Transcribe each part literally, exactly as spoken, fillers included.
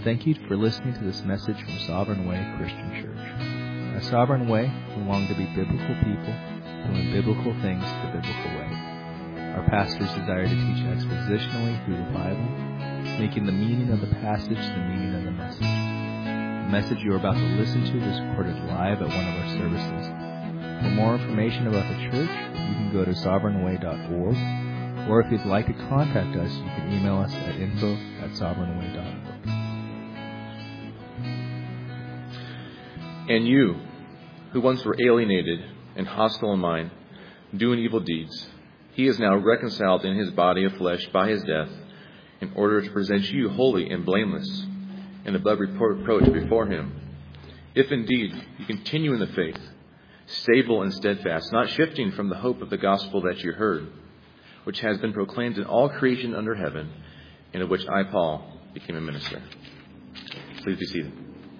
Thank you for listening to this message from Sovereign Way Christian Church. At Sovereign Way, we long to be biblical people, doing biblical things the biblical way. Our pastors desire to teach expositionally through the Bible, making the meaning of the passage the meaning of the message. The message you are about to listen to was recorded live at one of our services. For more information about the church, you can go to sovereign way dot org, or if you'd like to contact us, you can email us at info at sovereign way dot org. And you, who once were alienated and hostile in mind, doing evil deeds, he is now reconciled in his body of flesh by his death, in order to present you holy and blameless, and above reproach before him. If indeed you continue in the faith, stable and steadfast, not shifting from the hope of the gospel that you heard, which has been proclaimed in all creation under heaven, and of which I, Paul, became a minister. Please be seated.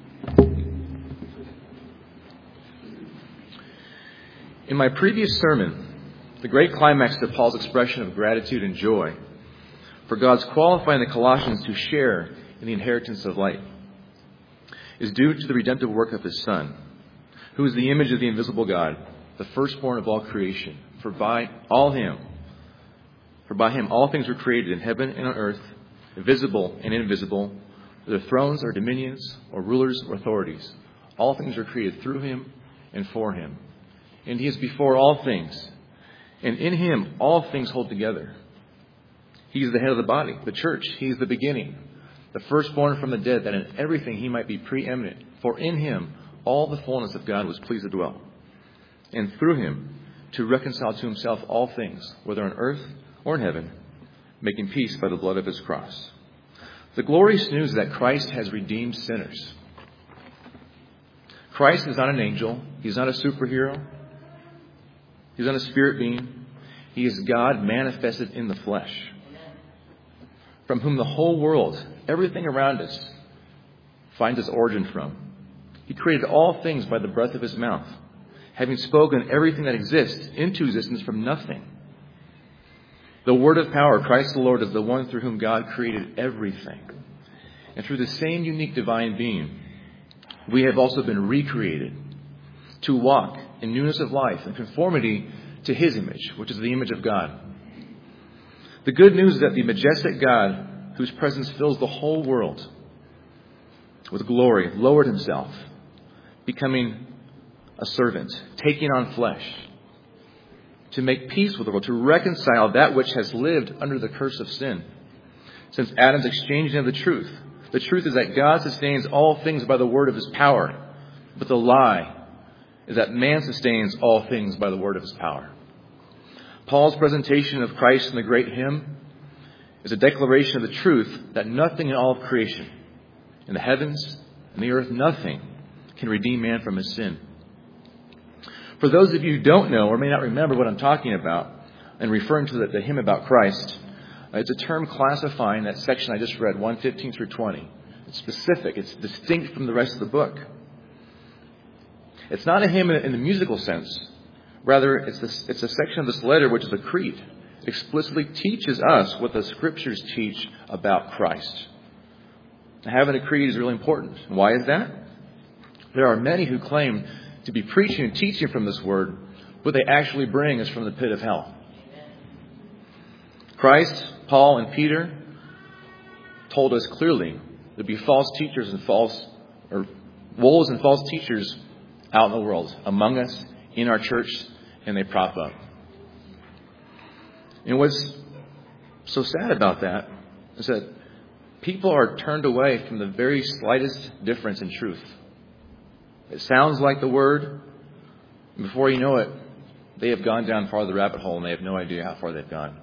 In my previous sermon, the great climax to Paul's expression of gratitude and joy for God's qualifying the Colossians to share in the inheritance of light is due to the redemptive work of his Son, who is the image of the invisible God, the firstborn of all creation. For by all him, for by him all things were created in heaven and on earth, visible and invisible, whether thrones or dominions or rulers or authorities. All things were created through him and for him. And he is before all things. And in him all things hold together. He is the head of the body, the church. He is the beginning, the firstborn from the dead, that in everything he might be preeminent. For in him all the fullness of God was pleased to dwell. And through him to reconcile to himself all things, whether on earth or in heaven, making peace by the blood of his cross. The glorious news is that Christ has redeemed sinners. Christ is not an angel. He's not a superhero. He's not a spirit being. He is God manifested in the flesh, from whom the whole world, everything around us, finds its origin from. He created all things by the breath of his mouth, having spoken everything that exists into existence from nothing. The word of power, Christ the Lord, is the one through whom God created everything. And through the same unique divine being, we have also been recreated to walk in newness of life and conformity to his image, which is the image of God. The good news is that the majestic God, whose presence fills the whole world with glory, lowered himself, becoming a servant, taking on flesh, to make peace with the world, to reconcile that which has lived under the curse of sin. Since Adam's exchanging of the truth, the truth is that God sustains all things by the word of his power, but the lie is that man sustains all things by the word of his power. Paul's presentation of Christ in the great hymn is a declaration of the truth that nothing in all of creation, in the heavens and the earth, nothing can redeem man from his sin. For those of you who don't know or may not remember what I'm talking about and referring to the, the hymn about Christ, it's a term classifying that section I just read, one fifteen through twenty. It's specific. It's distinct from the rest of the book. It's not a hymn in the musical sense. Rather, it's, this, it's a section of this letter which is a creed. It explicitly teaches us what the Scriptures teach about Christ. Having a creed is really important. Why is that? There are many who claim to be preaching and teaching from this word, but they actually bring us from the pit of hell. Christ, Paul, and Peter told us clearly there'd be false teachers and false, or wolves and false teachers out in the world, among us, in our church, and they prop up. And what's so sad about that is that people are turned away from the very slightest difference in truth. It sounds like the word, and before you know it, they have gone down far the rabbit hole and they have no idea how far they've gone.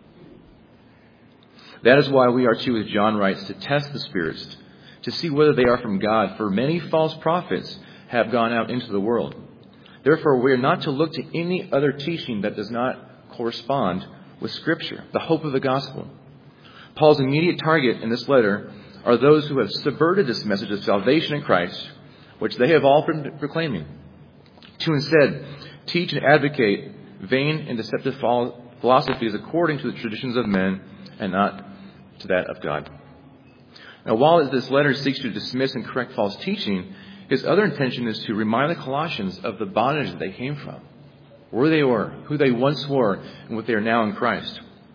That is why we are to, as John writes, to test the spirits, to see whether they are from God. For many false prophets have gone out into the world. Therefore, we are not to look to any other teaching that does not correspond with Scripture, the hope of the gospel. Paul's immediate target in this letter are those who have subverted this message of salvation in Christ, which they have all been proclaiming, to instead teach and advocate vain and deceptive philosophies according to the traditions of men and not to that of God. Now, while this letter seeks to dismiss and correct false teaching, his other intention is to remind the Colossians of the bondage that they came from, where they were, who they once were, and what they are now in Christ.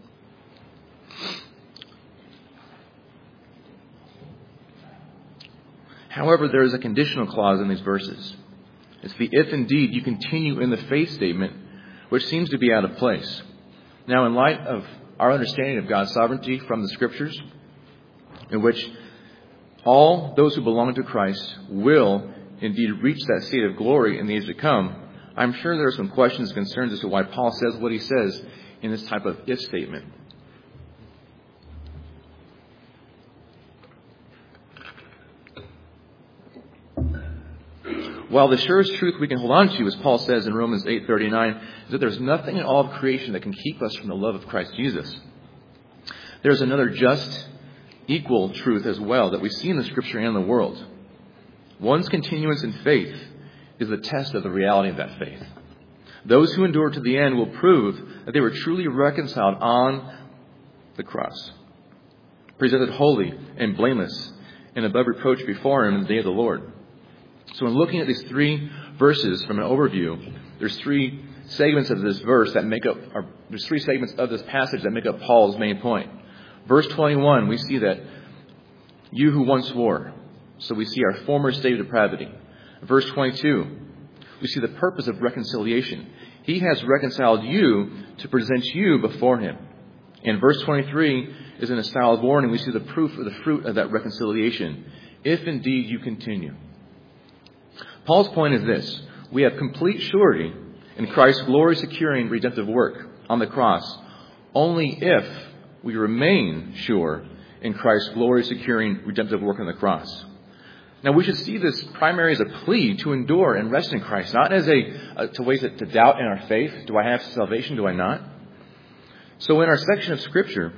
However, there is a conditional clause in these verses. It's the if indeed you continue in the faith statement, which seems to be out of place. Now, in light of our understanding of God's sovereignty from the Scriptures, in which all those who belong to Christ will indeed reach that state of glory in the age to come, I'm sure there are some questions and concerns as to why Paul says what he says in this type of if statement. While the surest truth we can hold on to, as Paul says in Romans eight thirty-nine, is that there's nothing in all of creation that can keep us from the love of Christ Jesus. There's another just, equal truth as well that we see in the Scripture and in the world. One's continuance in faith is the test of the reality of that faith. Those who endure to the end will prove that they were truly reconciled on the cross, presented holy and blameless and above reproach before Him in the day of the Lord. So in looking at these three verses from an overview, there's three segments of this verse that make up, or there's three segments of this passage that make up Paul's main point. Verse twenty-one, we see that you who once were. So we see our former state of depravity. Verse twenty-two, we see the purpose of reconciliation. He has reconciled you to present you before Him. And verse twenty-three is in a style of warning. We see the proof of the fruit of that reconciliation, if indeed you continue. Paul's point is this: we have complete surety in Christ's glory-securing redemptive work on the cross only if we remain sure in Christ's glory-securing redemptive work on the cross. Now, we should see this primarily as a plea to endure and rest in Christ, not as a uh, to ways to doubt in our faith. Do I have salvation? Do I not? So in our section of Scripture,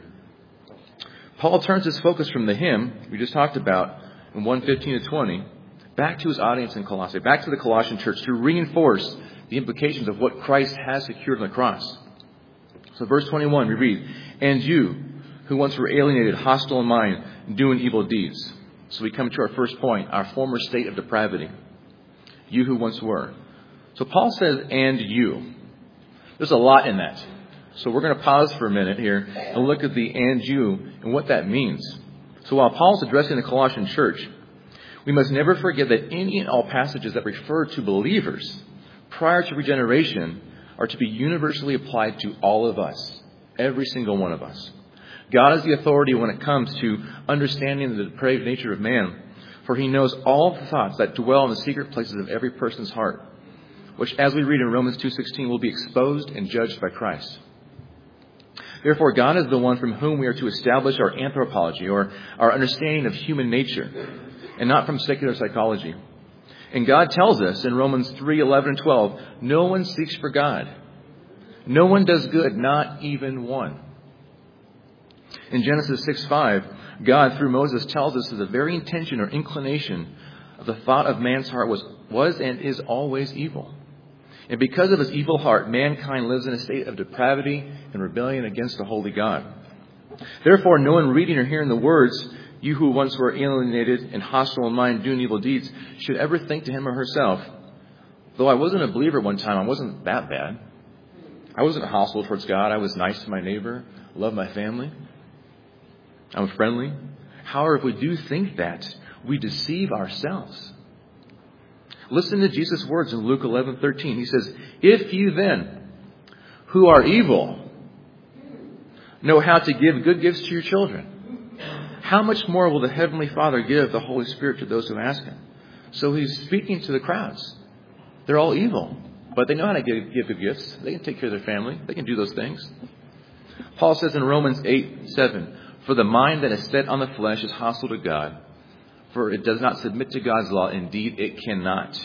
Paul turns his focus from the hymn we just talked about in one fifteen to twenty back to his audience in Colossae, back to the Colossian church to reinforce the implications of what Christ has secured on the cross. So verse twenty-one, we read, "And you, who once were alienated, hostile in mind, doing evil deeds." So we come to our first point, our former state of depravity. You who once were. So Paul says, "and you." There's a lot in that. So we're going to pause for a minute here and look at the "and you" and what that means. So while Paul's addressing the Colossian church, we must never forget that any and all passages that refer to believers prior to regeneration are to be universally applied to all of us, every single one of us. God is the authority when it comes to understanding the depraved nature of man, for He knows all the thoughts that dwell in the secret places of every person's heart, which, as we read in Romans two sixteen, will be exposed and judged by Christ. Therefore, God is the one from whom we are to establish our anthropology, or our understanding of human nature, and not from secular psychology. And God tells us in Romans three eleven and twelve, no one seeks for God. No one does good, not even one. In Genesis six five, God, through Moses, tells us that the very intention or inclination of the thought of man's heart was, was and is always evil. And because of his evil heart, mankind lives in a state of depravity and rebellion against the holy God. Therefore, no one reading or hearing the words, "You who once were alienated and hostile in mind, doing evil deeds," should ever think to him or herself, "Though I wasn't a believer one time, I wasn't that bad. I wasn't hostile towards God. I was nice to my neighbor, loved my family. I'm friendly." However, if we do think that, we deceive ourselves. Listen to Jesus' words in Luke eleven thirteen. He says, "If you then, who are evil, know how to give good gifts to your children, how much more will the Heavenly Father give the Holy Spirit to those who ask Him?" So He's speaking to the crowds. They're all evil, but they know how to give, give good gifts. They can take care of their family. They can do those things. Paul says in Romans eight seven, "For the mind that is set on the flesh is hostile to God, for it does not submit to God's law. Indeed, it cannot."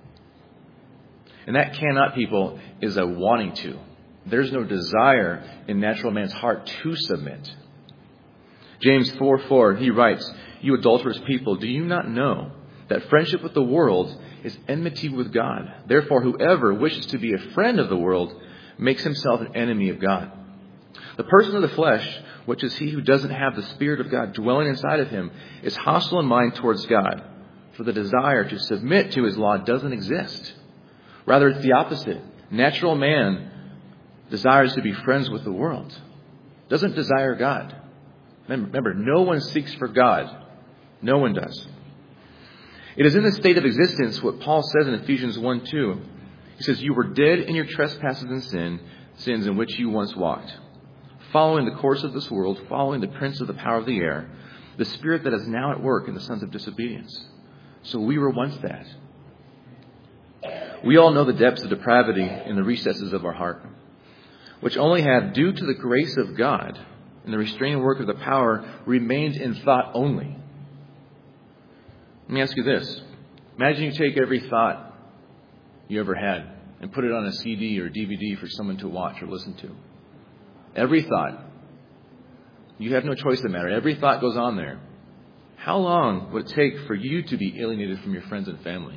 And that "cannot," people, is a wanting to. There's no desire in natural man's heart to submit. James four four, he writes, "You adulterous people, do you not know that friendship with the world is enmity with God? Therefore, whoever wishes to be a friend of the world makes himself an enemy of God." The person of the flesh which is he who doesn't have the Spirit of God dwelling inside of him, is hostile in mind towards God. For the desire to submit to his law doesn't exist. Rather, it's the opposite. Natural man desires to be friends with the world. Doesn't desire God. Remember, no one seeks for God. No one does. It is in this state of existence what Paul says in Ephesians one two. He says, you were dead in your trespasses and sin, sins in which you once walked, following the course of this world, following the prince of the power of the air, the spirit that is now at work in the sons of disobedience. So we were once that. We all know the depths of depravity in the recesses of our heart, which only have, due to the grace of God and the restraining work of the power, remained in thought only. Let me ask you this. Imagine you take every thought you ever had and put it on a C D or D V D for someone to watch or listen to. Every thought. You have no choice in the matter. Every thought goes on there. How long would it take for you to be alienated from your friends and family?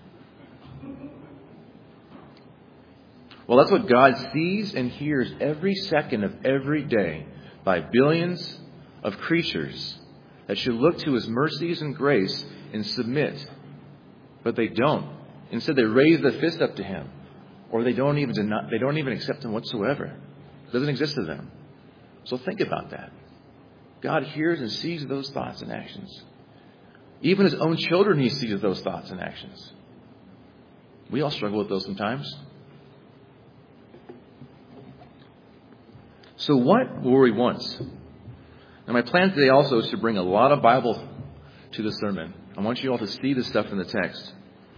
Well, that's what God sees and hears every second of every day by billions of creatures that should look to his mercies and grace and submit. But they don't. Instead, they raise their fist up to him, or they don't even deny, they don't even accept him whatsoever. It doesn't exist to them. So think about that. God hears and sees those thoughts and actions. Even his own children, he sees those thoughts and actions. We all struggle with those sometimes. So what were we once? And my plan today also is to bring a lot of Bible to the sermon. I want you all to see this stuff in the text.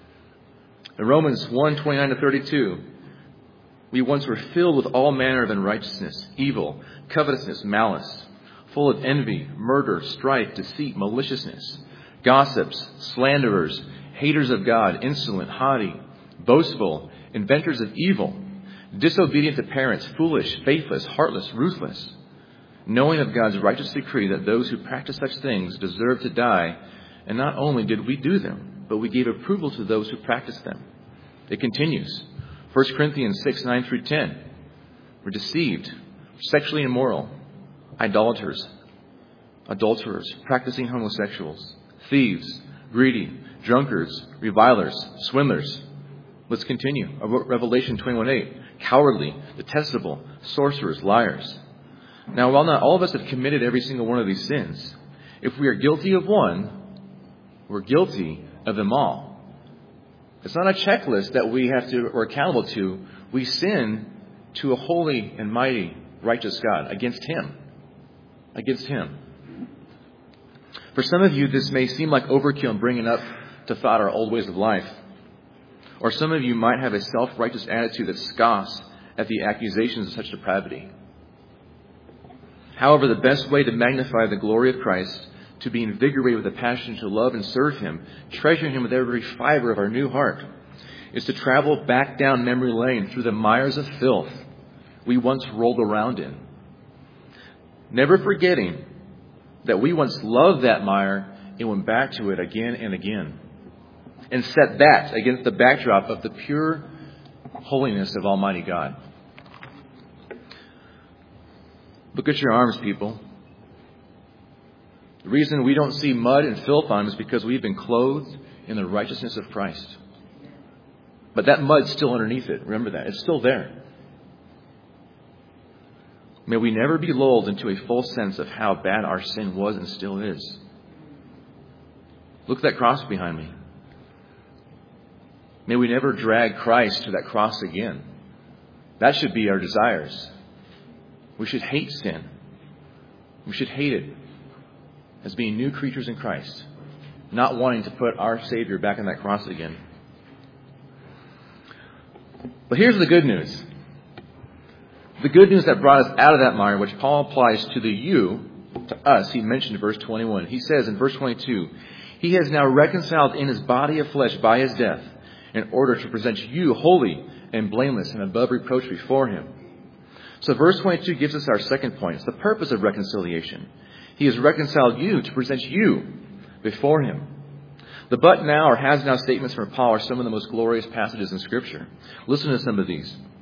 In Romans one, twenty-nine to thirty-two, we once were filled with all manner of unrighteousness, evil, covetousness, malice, full of envy, murder, strife, deceit, maliciousness, gossips, slanderers, haters of God, insolent, haughty, boastful, inventors of evil, disobedient to parents, foolish, faithless, heartless, ruthless, knowing of God's righteous decree that those who practice such things deserve to die. And not only did we do them, but we gave approval to those who practice them. It continues. First Corinthians six, nine through ten. We're deceived, sexually immoral, idolaters, adulterers, practicing homosexuals, thieves, greedy, drunkards, revilers, swindlers. Let's continue. Revelation twenty-one, eight. Cowardly, detestable, sorcerers, liars. Now, while not all of us have committed every single one of these sins, if we are guilty of one, we're guilty of them all. It's not a checklist that we have to, or accountable to. We sin to a holy and mighty, righteous God, against him. Against him. For some of you, this may seem like overkill in bringing up to thought our old ways of life. Or some of you might have a self-righteous attitude that scoffs at the accusations of such depravity. However, the best way to magnify the glory of Christ, to be invigorated with a passion to love and serve him, treasuring him with every fiber of our new heart, is to travel back down memory lane through the mires of filth we once rolled around in. Never forgetting that we once loved that mire and went back to it again and again. And set that against the backdrop of the pure holiness of Almighty God. Look at your arms, people. The reason we don't see mud and filth on them is because we've been clothed in the righteousness of Christ. But that mud's still underneath it. Remember that. It's still there. May we never be lulled into a false sense of how bad our sin was and still is. Look at that cross behind me. May we never drag Christ to that cross again. That should be our desires. We should hate sin. We should hate it as being new creatures in Christ, not wanting to put our Savior back on that cross again. But here's the good news. The good news that brought us out of that mire, which Paul applies to the you, to us, he mentioned in verse twenty-one. He says in verse twenty-two, he has now reconciled in his body of flesh by his death, in order to present you holy and blameless and above reproach before him. So verse twenty-two gives us our second point. It's the purpose of reconciliation. He has reconciled you to present you before him. The but now or has now statements from Paul are some of the most glorious passages in Scripture. Listen to some of these.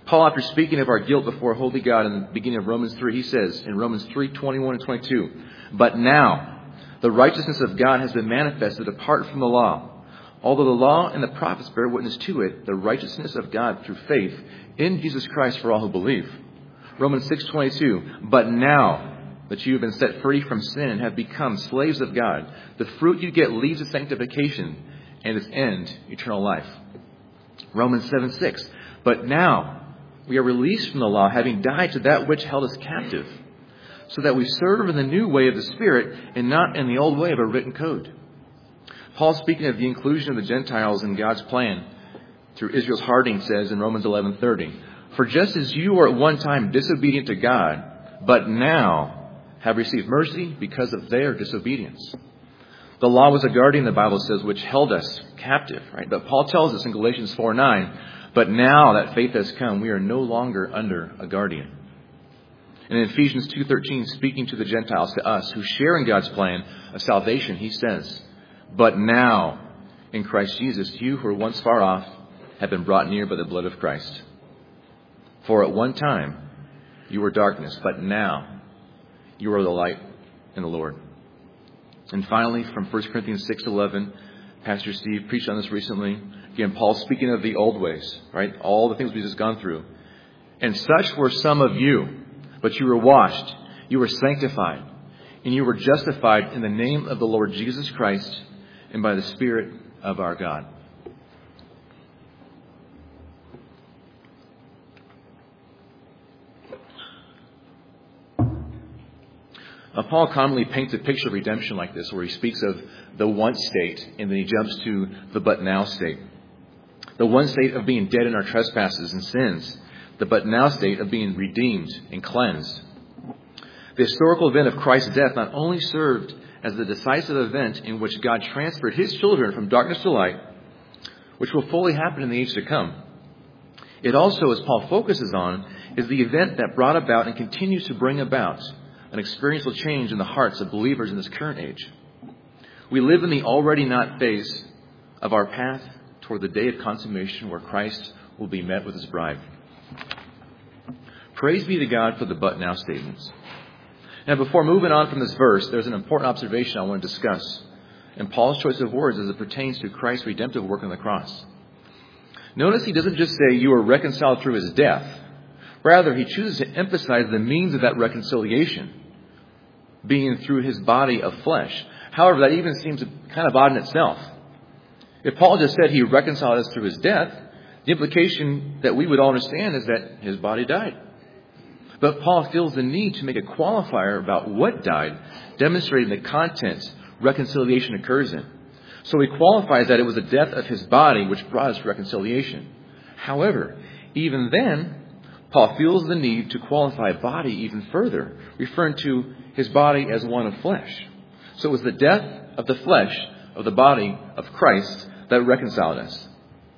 Paul, after speaking of our guilt before holy God in the beginning of Romans three, he says in Romans three, twenty-one and twenty-two, "But now the righteousness of God has been manifested apart from the law. Although the law and the prophets bear witness to it, the righteousness of God through faith in Jesus Christ for all who believe." Romans six, twenty-two, "But now that you have been set free from sin and have become slaves of God, the fruit you get leads to sanctification and its end, eternal life." Romans seven, six, "But now we are released from the law, having died to that which held us captive, so that we serve in the new way of the Spirit and not in the old way of a written code." Paul, speaking of the inclusion of the Gentiles in God's plan through Israel's hardening, says in Romans eleven, thirty, "For just as you were at one time disobedient to God, but now have received mercy because of their disobedience." The law was a guardian, the Bible says, which held us captive, right? But Paul tells us in Galatians four, nine, "But now that faith has come, we are no longer under a guardian." And in Ephesians two, thirteen, speaking to the Gentiles, to us who share in God's plan of salvation, he says, "But now in Christ Jesus, you who were once far off have been brought near by the blood of Christ. For at one time you were darkness, but now you are the light in the Lord." And finally, from First Corinthians six, eleven, Pastor Steve preached on this recently. Again, Paul speaking of the old ways, right? All the things we've just gone through. "And such were some of you, but you were washed, you were sanctified, and you were justified in the name of the Lord Jesus Christ and by the Spirit of our God." Now, Paul commonly paints a picture of redemption like this, where he speaks of the once state, and then he jumps to the but now state. The one state of being dead in our trespasses and sins. The but now state of being redeemed and cleansed. The historical event of Christ's death not only served as the decisive event in which God transferred his children from darkness to light, which will fully happen in the age to come, it also, as Paul focuses on, is the event that brought about and continues to bring about an experiential change in the hearts of believers in this current age. We live in the already not phase of our path toward the day of consummation, where Christ will be met with his bride. Praise be to God for the but now statements. Now, before moving on from this verse, there's an important observation I want to discuss in Paul's choice of words as it pertains to Christ's redemptive work on the cross. Notice he doesn't just say you are reconciled through his death. Rather, he chooses to emphasize the means of that reconciliation being through his body of flesh. However, that even seems kind of odd in itself. If Paul just said he reconciled us through his death, the implication that we would all understand is that his body died. But Paul feels the need to make a qualifier about what died, demonstrating the content reconciliation occurs in. So he qualifies that it was the death of his body which brought us reconciliation. However, even then, Paul feels the need to qualify body even further, referring to his body as one of flesh. So it was the death of the flesh of the body of Christ that reconciled us.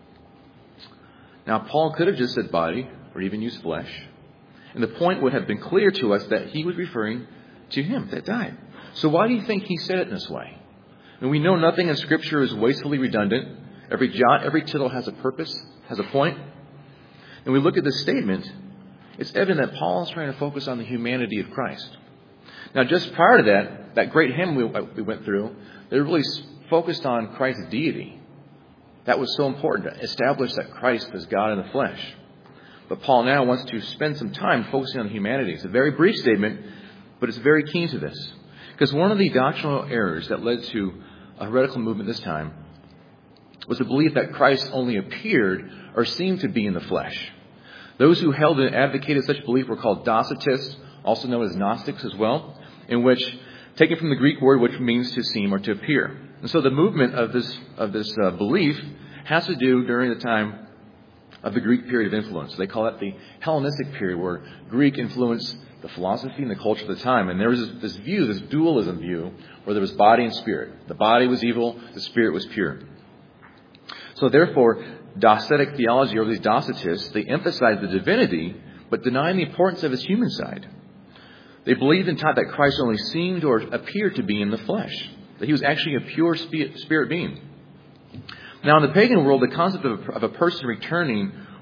Now, Paul could have just said body or even used flesh, and the point would have been clear to us that he was referring to him that died. So why do you think he said it in this way? And we know nothing in Scripture is wastefully redundant. Every jot, every tittle has a purpose, has a point. And we look at this statement, it's evident that Paul is trying to focus on the humanity of Christ. Now, just prior to that, that great hymn we, we went through, they really focused on Christ's deity. That was so important to establish that Christ is God in the flesh. But Paul now wants to spend some time focusing on humanity. It's a very brief statement, but it's very keen to this. Because one of the doctrinal errors that led to a heretical movement this time was the belief that Christ only appeared or seemed to be in the flesh. Those who held and advocated such belief were called Docetists, also known as Gnostics as well, in which, taken from the Greek word which means to seem or to appear. And so the movement of this of this uh, belief has to do during the time of the Greek period of influence. They call it the Hellenistic period, where Greek influenced the philosophy and the culture of the time. And there was this view, this dualism view, where there was body and spirit. The body was evil, the spirit was pure. So therefore, Docetic theology, or these Docetists, they emphasized the divinity, but denying the importance of his human side. They believed and taught that Christ only seemed or appeared to be in the flesh, that he was actually a pure spirit being. Now, in the pagan world, the concept of a person returning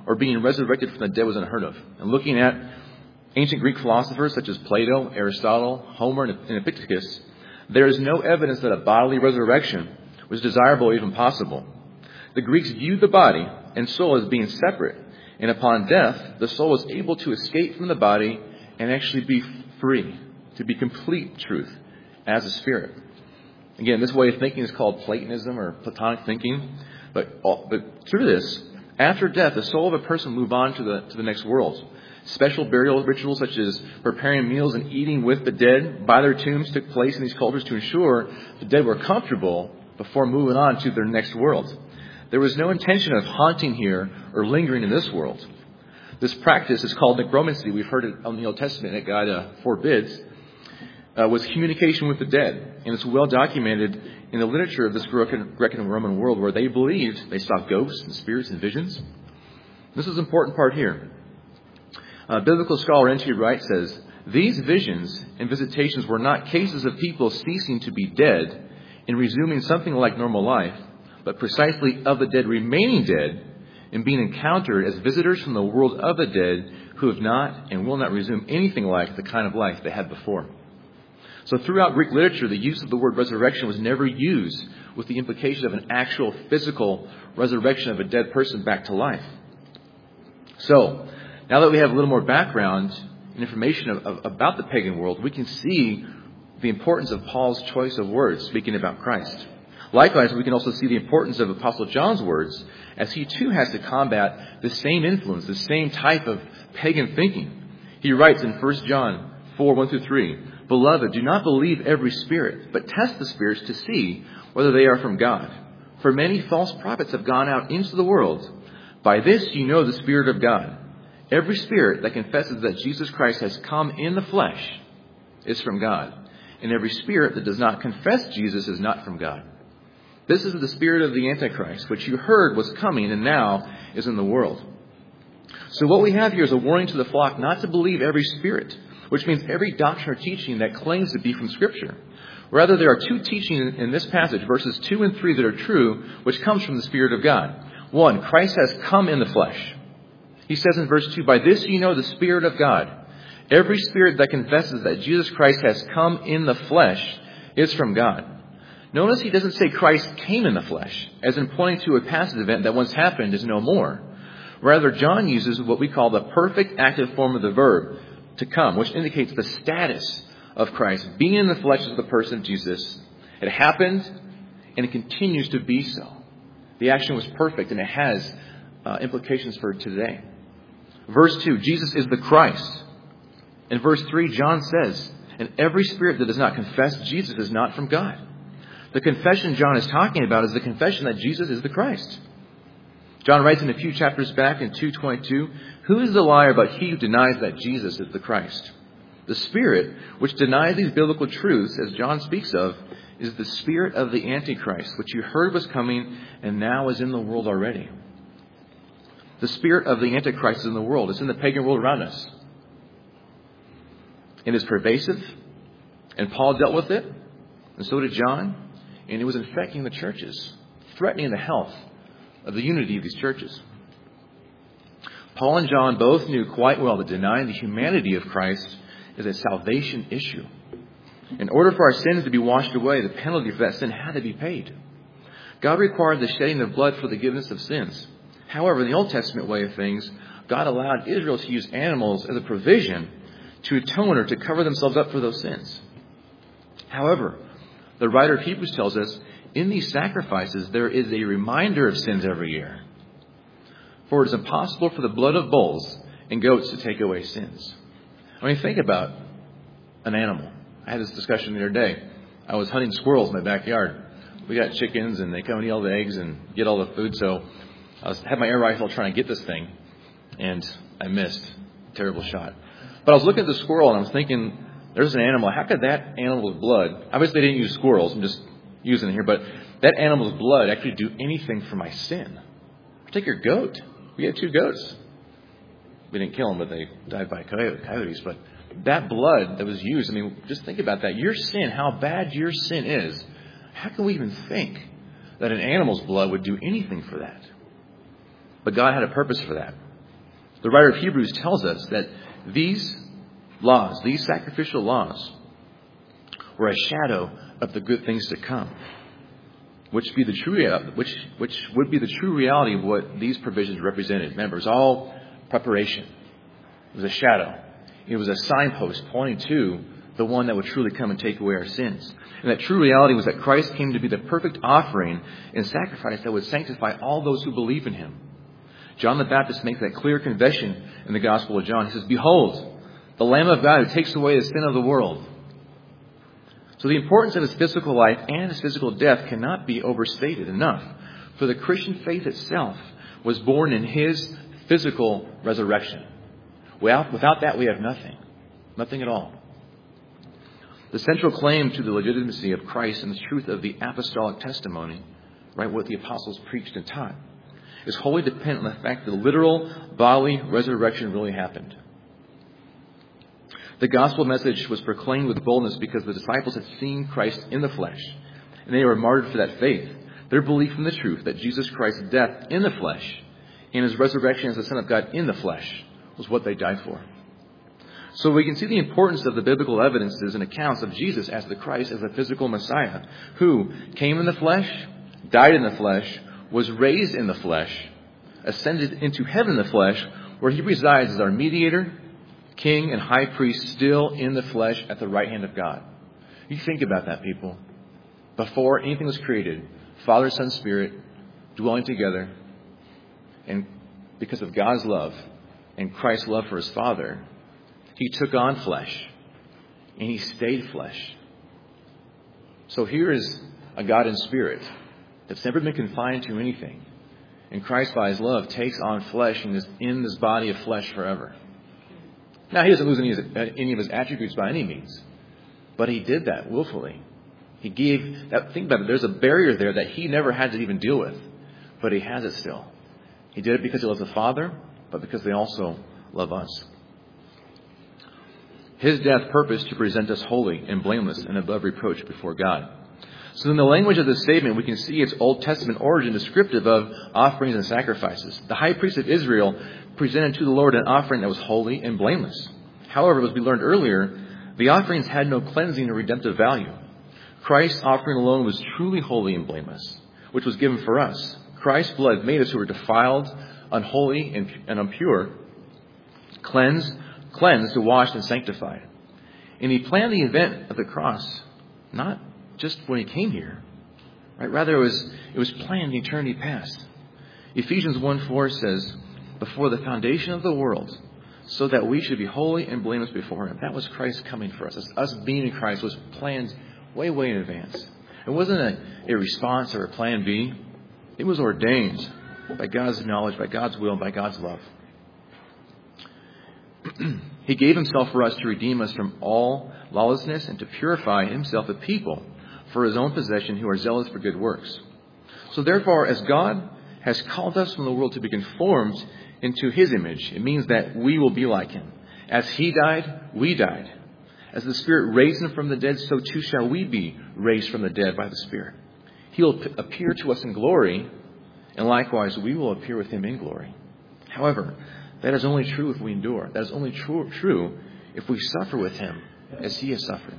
or being resurrected from the dead was unheard of. And looking at ancient Greek philosophers such as Plato, Aristotle, Homer, and Epictetus, there is no evidence that a bodily resurrection was desirable or even possible. The Greeks viewed the body and soul as being separate, and upon death, the soul was able to escape from the body and actually be free, to be complete truth as a spirit. Again, this way of thinking is called Platonism or Platonic thinking. But, but through this, after death, the soul of a person moved on to the, to the next world. Special burial rituals such as preparing meals and eating with the dead by their tombs took place in these cultures to ensure the dead were comfortable before moving on to their next world. There was no intention of haunting here or lingering in this world. This practice is called necromancy. We've heard it on the Old Testament that God uh, forbids. Uh, was communication with the dead. And it's well documented in the literature of this Greek and Roman world where they believed they saw ghosts and spirits and visions. This is an important part here. Uh, biblical scholar N T Wright says, these visions and visitations were not cases of people ceasing to be dead and resuming something like normal life, but precisely of the dead remaining dead and being encountered as visitors from the world of the dead who have not and will not resume anything like the kind of life they had before. So throughout Greek literature, the use of the word resurrection was never used with the implication of an actual physical resurrection of a dead person back to life. So, now that we have a little more background and information of, of, about the pagan world, we can see the importance of Paul's choice of words speaking about Christ. Likewise, we can also see the importance of Apostle John's words as he too has to combat the same influence, the same type of pagan thinking. He writes in First John four, one through three, Beloved, do not believe every spirit, but test the spirits to see whether they are from God. For many false prophets have gone out into the world. By this you know the Spirit of God. Every spirit that confesses that Jesus Christ has come in the flesh is from God. And every spirit that does not confess Jesus is not from God. This is the spirit of the Antichrist, which you heard was coming and now is in the world. So what we have here is a warning to the flock not to believe every spirit, which means every doctrine or teaching that claims to be from Scripture. Rather, there are two teachings in this passage, verses two and three, that are true, which comes from the Spirit of God. One, Christ has come in the flesh. He says in verse two, By this you know the Spirit of God. Every spirit that confesses that Jesus Christ has come in the flesh is from God. Notice he doesn't say Christ came in the flesh, as in pointing to a past event that once happened is no more. Rather, John uses what we call the perfect active form of the verb, to come, which indicates the status of Christ being in the flesh of the person of Jesus. It happened, and it continues to be so. The action was perfect, and it has uh, implications for today. Verse two, Jesus is the Christ. In verse three, John says, And every spirit that does not confess Jesus is not from God. The confession John is talking about is the confession that Jesus is the Christ. John writes in a few chapters back in two twenty-two, Who is the liar but he who denies that Jesus is the Christ? The spirit which denies these biblical truths, as John speaks of, is the spirit of the Antichrist, which you heard was coming and now is in the world already. The spirit of the Antichrist is in the world. It's in the pagan world around us. It is pervasive, and Paul dealt with it, and so did John, and it was infecting the churches, threatening the health of the unity of these churches. Paul and John both knew quite well that denying the humanity of Christ is a salvation issue. In order for our sins to be washed away, the penalty for that sin had to be paid. God required the shedding of blood for the forgiveness of sins. However, in the Old Testament way of things, God allowed Israel to use animals as a provision to atone or to cover themselves up for those sins. However, the writer of Hebrews tells us, in these sacrifices, there is a reminder of sins every year. For it is impossible for the blood of bulls and goats to take away sins. I mean, think about an animal. I had this discussion the other day. I was hunting squirrels in my backyard. We got chickens, and they come and eat all the eggs and get all the food. So I was, had my air rifle trying to get this thing, and I missed. Terrible shot. But I was looking at the squirrel, and I was thinking, there's an animal. How could that animal's blood, obviously they didn't use squirrels, I'm just using it here, but that animal's blood actually do anything for my sin? Take your goat. We had two goats. We didn't kill them, but they died by coyotes. But that blood that was used, I mean, just think about that. Your sin, how bad your sin is. How can we even think that an animal's blood would do anything for that? But God had a purpose for that. The writer of Hebrews tells us that these laws, these sacrificial laws, were a shadow of the good things to come, which be the true, which which would be the true reality of what these provisions represented. Remember, it was all preparation. It was a shadow. It was a signpost pointing to the one that would truly come and take away our sins. And that true reality was that Christ came to be the perfect offering and sacrifice that would sanctify all those who believe in him. John the Baptist makes that clear confession in the Gospel of John. He says, "Behold, the Lamb of God who takes away the sin of the world." So the importance of his physical life and his physical death cannot be overstated enough. For the Christian faith itself was born in his physical resurrection. Without that, we have nothing. Nothing at all. The central claim to the legitimacy of Christ and the truth of the apostolic testimony, right, what the apostles preached and taught, is wholly dependent on the fact that the literal bodily resurrection really happened. The gospel message was proclaimed with boldness because the disciples had seen Christ in the flesh, and they were martyred for that faith. Their belief in the truth that Jesus Christ's death in the flesh and his resurrection as the Son of God in the flesh was what they died for. So we can see the importance of the biblical evidences and accounts of Jesus as the Christ, as the physical Messiah, who came in the flesh, died in the flesh, was raised in the flesh, ascended into heaven in the flesh, where he resides as our mediator, king, and high priest, still in the flesh at the right hand of God. You think about that, people. Before anything was created, Father, Son, Spirit, dwelling together, and because of God's love and Christ's love for his Father, he took on flesh, and he stayed flesh. So here is a God in spirit that's never been confined to anything. And Christ, by his love, takes on flesh and is in this body of flesh forever. Now, he doesn't lose any of, his, any of his attributes by any means. But he did that willfully. He gave that. Think about it. There's a barrier there that he never had to even deal with. But he has it still. He did it because he loves the Father, but because they also love us. His death purposed to present us holy and blameless and above reproach before God. So in the language of this statement, we can see its Old Testament origin descriptive of offerings and sacrifices. The high priest of Israel presented to the Lord an offering that was holy and blameless. However, as we learned earlier, the offerings had no cleansing or redemptive value. Christ's offering alone was truly holy and blameless, which was given for us. Christ's blood made us who were defiled, unholy, and impure, cleansed, cleansed, washed, and sanctified. And he planned the event of the cross, not just when he came here, right? Rather, it was it was planned in eternity past. Ephesians one four says, "Before the foundation of the world, so that we should be holy and blameless before him." That was Christ coming for us. Us being in Christ was planned way, way in advance. It wasn't a, a response or a plan B. It was ordained by God's knowledge, by God's will, and by God's love. He gave himself for us to redeem us from all lawlessness and to purify himself a people for his own possession who are zealous for good works. So therefore, as God has called us from the world to be conformed into his image, it means that we will be like him. As he died, we died. As the Spirit raised him from the dead, so too shall we be raised from the dead by the Spirit. He will appear to us in glory, and likewise we will appear with him in glory. However, that is only true if we endure. That is only true, true if we suffer with him as he has suffered.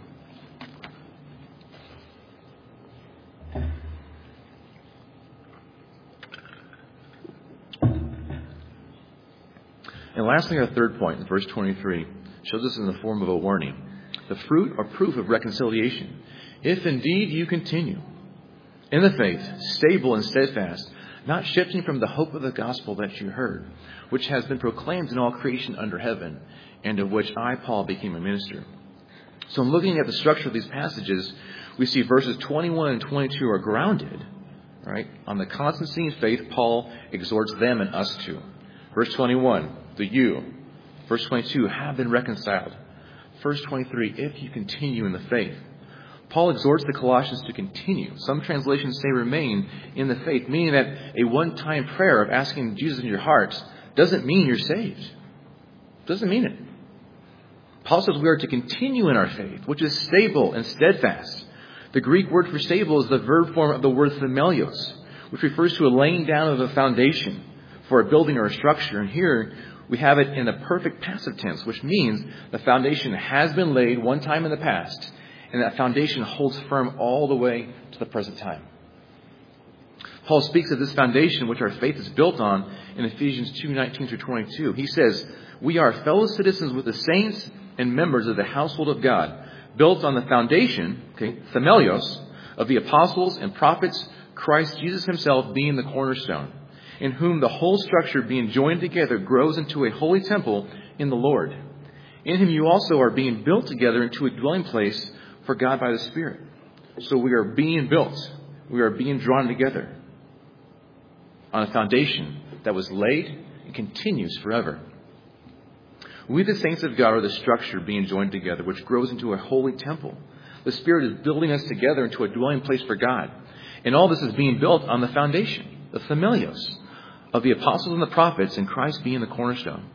And lastly, our third point in verse twenty-three shows us in the form of a warning. The fruit or proof of reconciliation. If indeed you continue in the faith, stable and steadfast, not shifting from the hope of the gospel that you heard, which has been proclaimed in all creation under heaven, and of which I, Paul, became a minister. So in looking at the structure of these passages, we see verses twenty-one and twenty-two are grounded, right, on the constancy in faith Paul exhorts them and us to. Verse twenty-one, the you. Verse twenty-two, have been reconciled. Verse twenty-three, if you continue in the faith. Paul exhorts the Colossians to continue. Some translations say remain in the faith, meaning that a one-time prayer of asking Jesus in your heart doesn't mean you're saved. Doesn't mean it. Paul says we are to continue in our faith, which is stable and steadfast. The Greek word for stable is the verb form of the word themelios, which refers to a laying down of a foundation, for a building or a structure. And here we have it in a perfect passive tense, which means the foundation has been laid one time in the past, and that foundation holds firm all the way to the present time. Paul speaks of this foundation which our faith is built on in Ephesians two nineteen through twenty-two. He says, "We are fellow citizens with the saints and members of the household of God, built on the foundation, okay, themelios, of the apostles and prophets, Christ Jesus himself being the cornerstone, in whom the whole structure being joined together grows into a holy temple in the Lord. In him you also are being built together into a dwelling place for God by the Spirit." So we are being built. We are being drawn together on a foundation that was laid and continues forever. We, the saints of God, are the structure being joined together, which grows into a holy temple. The Spirit is building us together into a dwelling place for God. And all this is being built on the foundation, the themelios, of the apostles and the prophets, and Christ being the cornerstone.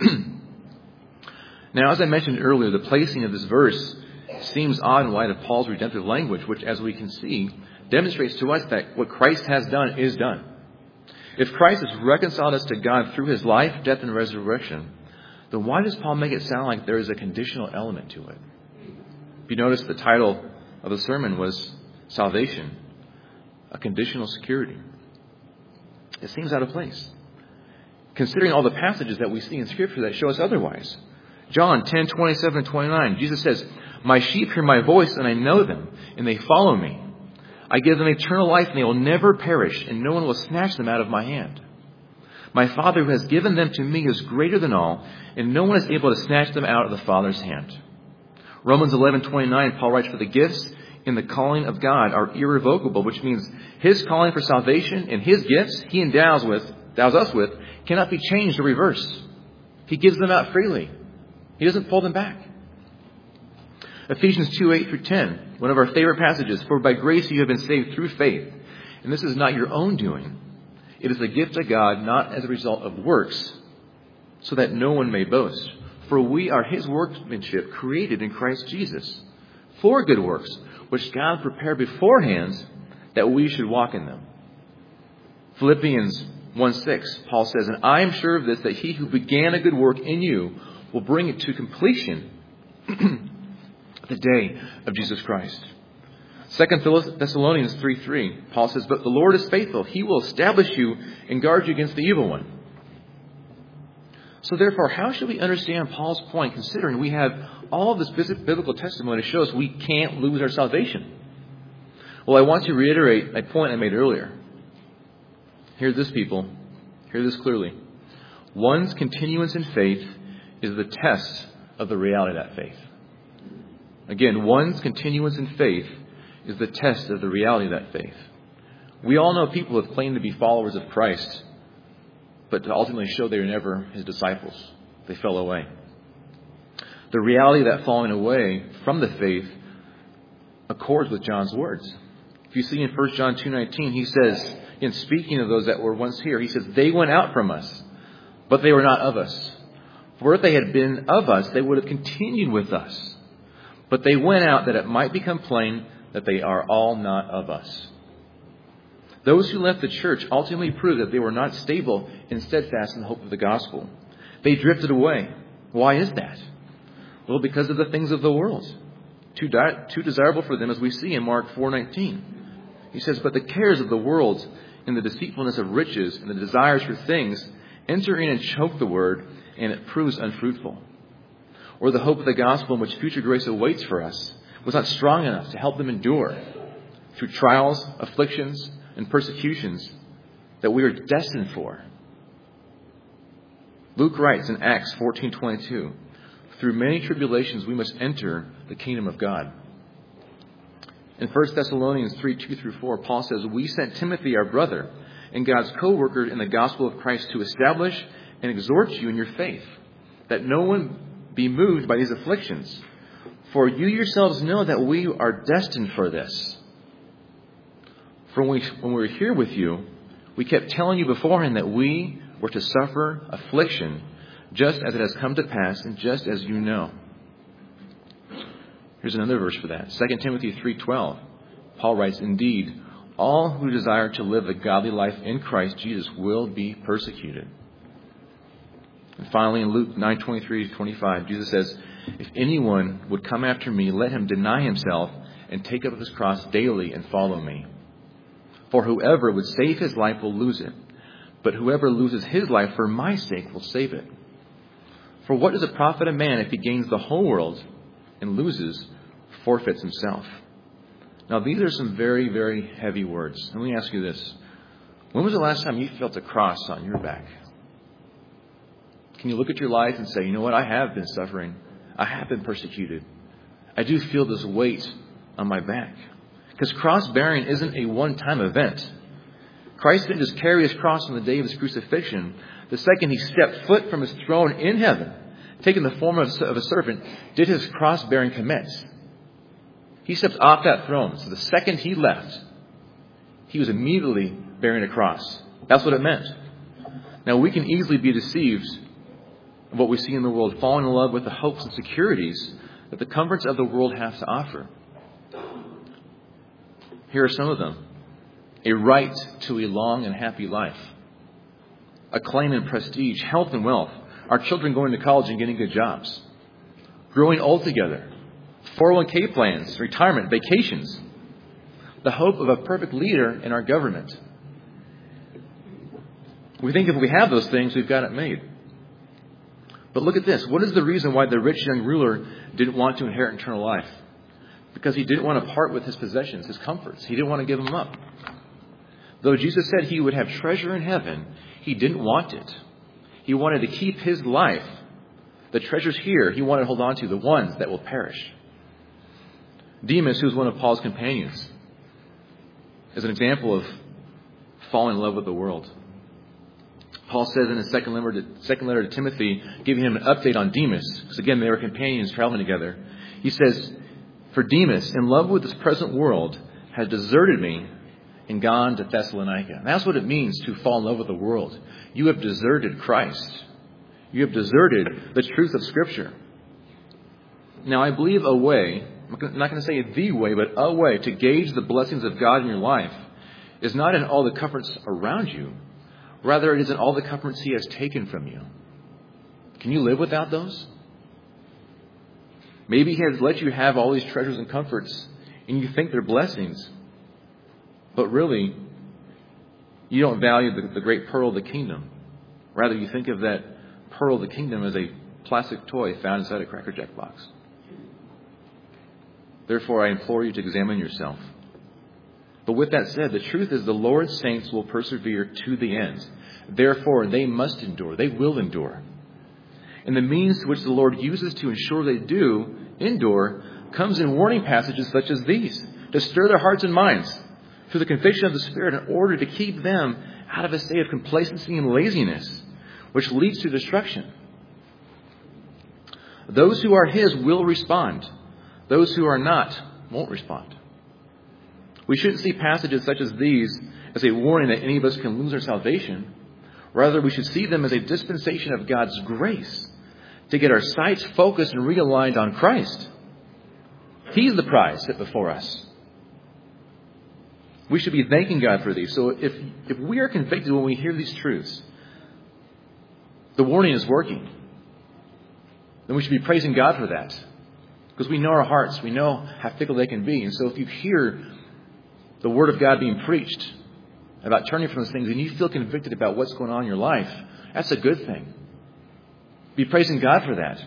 Now, as I mentioned earlier, the placing of this verse seems odd in light of Paul's redemptive language, which, as we can see, demonstrates to us that what Christ has done is done. If Christ has reconciled us to God through his life, death, and resurrection, then why does Paul make it sound like there is a conditional element to it? If you notice, the title of the sermon was Salvation, a Conditional Security. It seems out of place, considering all the passages that we see in Scripture that show us otherwise. John ten, twenty-seven and twenty-nine, Jesus says, "My sheep hear my voice, and I know them, and they follow me. I give them eternal life, and they will never perish, and no one will snatch them out of my hand. My Father who has given them to me is greater than all, and no one is able to snatch them out of the Father's hand." Romans eleven, twenty-nine, Paul writes, "For the gifts in the calling of God are irrevocable," which means his calling for salvation and his gifts he endows with, endows us with, cannot be changed or reversed. He gives them out freely. He doesn't pull them back. Ephesians two, eight through ten, one of our favorite passages, "For by grace you have been saved through faith, and this is not your own doing. It is the gift of God, not as a result of works, so that no one may boast. For we are his workmanship, created in Christ Jesus, for good works, which God prepared beforehand that we should walk in them." Philippians one six, Paul says, "And I am sure of this, that he who began a good work in you will bring it to completion the day of Jesus Christ." Second Thessalonians three three, Paul says, "But the Lord is faithful. He will establish you and guard you against the evil one." So therefore, how should we understand Paul's point, considering we have all of this biblical testimony to show us we can't lose our salvation? Well, I want to reiterate a point I made earlier. Hear this, people. Hear this clearly. One's continuance in faith is the test of the reality of that faith. Again, one's continuance in faith is the test of the reality of that faith. We all know people who have claimed to be followers of Christ, but to ultimately show they were never his disciples. They fell away. The reality of that falling away from the faith accords with John's words. If you see in First John two nineteen, he says, in speaking of those that were once here, he says, "They went out from us, but they were not of us. For if they had been of us, they would have continued with us. But they went out that it might become plain that they are all not of us." Those who left the church ultimately proved that they were not stable and steadfast in the hope of the gospel. They drifted away. Why is that? Well, because of the things of the world. Too, di- too desirable for them, as we see in Mark four nineteen. He says, "But the cares of the world and the deceitfulness of riches and the desires for things enter in and choke the word, and it proves unfruitful." Or the hope of the gospel in which future grace awaits for us was not strong enough to help them endure through trials, afflictions, and persecutions that we are destined for. Luke writes in Acts fourteen twenty-two, "Through many tribulations we must enter the kingdom of God." In First Thessalonians three, two through four, Paul says, "We sent Timothy, our brother, and God's co-worker in the gospel of Christ, to establish and exhort you in your faith, that no one be moved by these afflictions. For you yourselves know that we are destined for this. For when we, when we were here with you, we kept telling you beforehand that we were to suffer affliction, just as it has come to pass, and just as you know." Here's another verse for that. Second Timothy three twelve. Paul writes, "Indeed, all who desire to live a godly life in Christ Jesus will be persecuted. And finally, in Luke nine twenty-three to twenty-five, Jesus says, if anyone would come after me, let him deny himself and take up his cross daily and follow me. For whoever would save his life will lose it, but whoever loses his life for my sake will save it. For what does it profit a man if he gains the whole world and loses, forfeits himself? Now, these are some very, very heavy words. Let me ask you this. When was the last time you felt a cross on your back? Can you look at your life and say, you know what, I have been suffering. I have been persecuted. I do feel this weight on my back. Because cross-bearing isn't a one-time event. Christ didn't just carry his cross on the day of his crucifixion. The second he stepped foot from his throne in heaven, taking the form of a servant, did his cross-bearing commence. He stepped off that throne. So the second he left, he was immediately bearing a cross. That's what it meant. Now, we can easily be deceived of what we see in the world, falling in love with the hopes and securities that the comforts of the world have to offer. Here are some of them. A right to a long and happy life. Acclaim and prestige, health and wealth. Our children going to college and getting good jobs. Growing old together. four oh one k plans, retirement, vacations. The hope of a perfect leader in our government. We think if we have those things, we've got it made. But look at this. What is the reason why the rich young ruler didn't want to inherit eternal life? Because he didn't want to part with his possessions, his comforts. He didn't want to give them up. Though Jesus said he would have treasure in heaven, he didn't want it. He wanted to keep his life. The treasures here, he wanted to hold on to, the ones that will perish. Demas, who was one of Paul's companions, is an example of falling in love with the world. Paul says in his second letter, to, second letter to Timothy, giving him an update on Demas, because again, they were companions traveling together. He says, for Demas, in love with this present world, has deserted me and gone to Thessalonica. And that's what it means to fall in love with the world. You have deserted Christ. You have deserted the truth of Scripture. Now, I believe a way, I'm not going to say the way, but a way to gauge the blessings of God in your life is not in all the comforts around you. Rather, it is in all the comforts he has taken from you. Can you live without those? Maybe he has let you have all these treasures and comforts, and you think they're blessings. But really, you don't value the, the great pearl of the kingdom. Rather, you think of that pearl of the kingdom as a plastic toy found inside a Cracker Jack box. Therefore, I implore you to examine yourself. But with that said, the truth is the Lord's saints will persevere to the end. Therefore, they must endure. They will endure. And the means to which the Lord uses to ensure they do endure comes in warning passages such as these, to stir their hearts and minds through the conviction of the Spirit in order to keep them out of a state of complacency and laziness, which leads to destruction. Those who are his will respond. Those who are not won't respond. We shouldn't see passages such as these as a warning that any of us can lose our salvation. Rather, we should see them as a dispensation of God's grace to get our sights focused and realigned on Christ. He's the prize set before us. We should be thanking God for these. So if, if we are convicted when we hear these truths, the warning is working, then we should be praising God for that. Because we know our hearts. We know how fickle they can be. And so if you hear the Word of God being preached about turning from those things and you feel convicted about what's going on in your life, that's a good thing. Be praising God for that.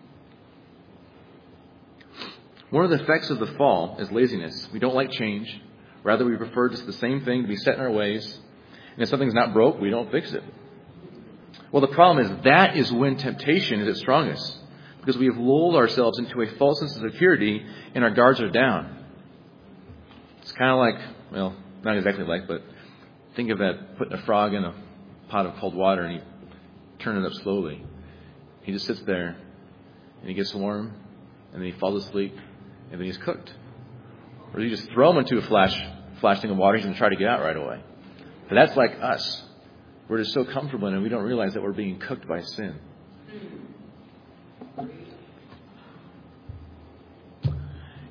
One of the effects of the fall is laziness. We don't like change. Rather, we prefer just the same thing to be set in our ways. And if something's not broke, we don't fix it. Well, the problem is that is when temptation is its strongest. Because we have lulled ourselves into a false sense of security and our guards are down. It's kind of like, well, not exactly like, but think of that, putting a frog in a pot of cold water and you turn it up slowly. He just sits there and he gets warm and then he falls asleep and then he's cooked. Or you just throw him into a flash, flash thing of water, he's going to try to get out right away. But that's like us. We're just so comfortable in it, we don't realize that we're being cooked by sin.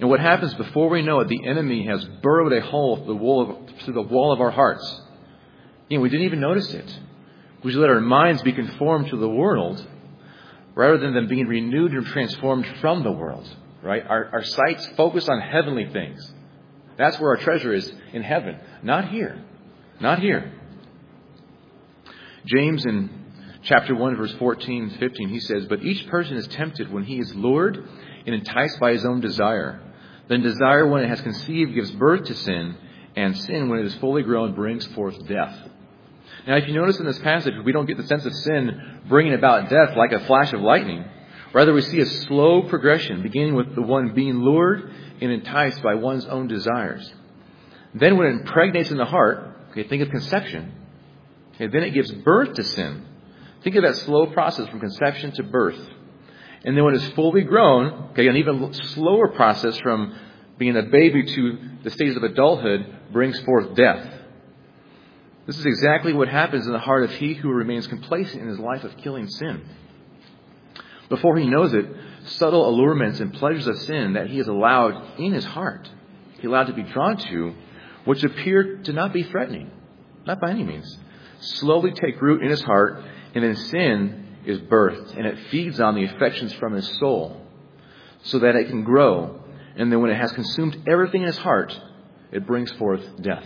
And what happens before we know it, the enemy has burrowed a hole through the wall of, through the wall of our hearts. You know, we didn't even notice it. We just let our minds be conformed to the world rather than them being renewed and transformed from the world. Right? Our, our sights focus on heavenly things. That's where our treasure is, in heaven. Not here. Not here. James in chapter one, verse fourteen and fifteen, he says, "But each person is tempted when he is lured and enticed by his own desire. Then desire, when it has conceived, gives birth to sin, and sin, when it is fully grown, brings forth death." Now, if you notice in this passage, we don't get the sense of sin bringing about death like a flash of lightning. Rather, we see a slow progression, beginning with the one being lured and enticed by one's own desires. Then when it impregnates in the heart, okay, think of conception. Okay, then it gives birth to sin. Think of that slow process from conception to birth. And then when it's fully grown, okay, an even slower process from being a baby to the stage of adulthood brings forth death. This is exactly what happens in the heart of he who remains complacent in his life of killing sin. Before he knows it, subtle allurements and pleasures of sin that he has allowed in his heart, he allowed to be drawn to, which appear to not be threatening, not by any means, slowly take root in his heart, and then sin is birthed, and it feeds on the affections from his soul, so that it can grow, and then when it has consumed everything in his heart, it brings forth death.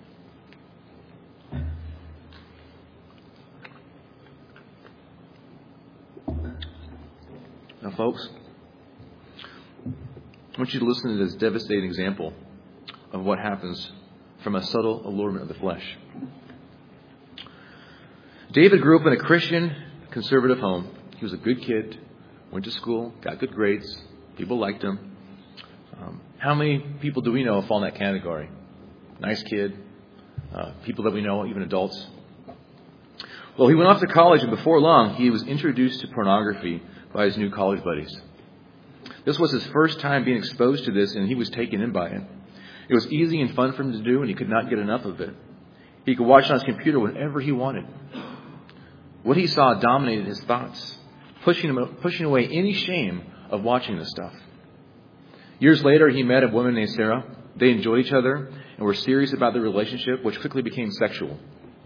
Now, folks, I want you to listen to this devastating example of what happens from a subtle allurement of the flesh. David grew up in a Christian, conservative home. He was a good kid, went to school, got good grades. People liked him. Um, how many people do we know fall in that category? Nice kid, uh, people that we know, even adults. Well, he went off to college, and before long, he was introduced to pornography by his new college buddies. This was his first time being exposed to this, and he was taken in by it. It was easy and fun for him to do, and he could not get enough of it. He could watch it on his computer whenever he wanted. What he saw dominated his thoughts, pushing him, pushing away any shame of watching this stuff. Years later, he met a woman named Sarah. They enjoyed each other and were serious about their relationship, which quickly became sexual.